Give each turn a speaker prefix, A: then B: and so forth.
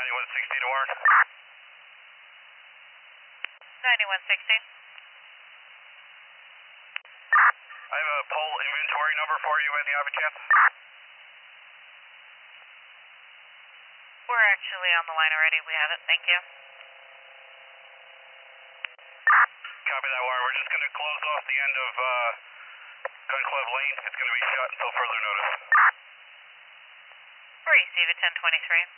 A: 9160 to Warren.
B: 9160.
A: I have a pole inventory number for you, any off chance?
B: We're actually on the line already. We have it. Thank you.
A: Copy that, Warren. We're just going to close off the end of Gun Club Lane. It's going to be shut until further notice.
B: Receive it, 1023.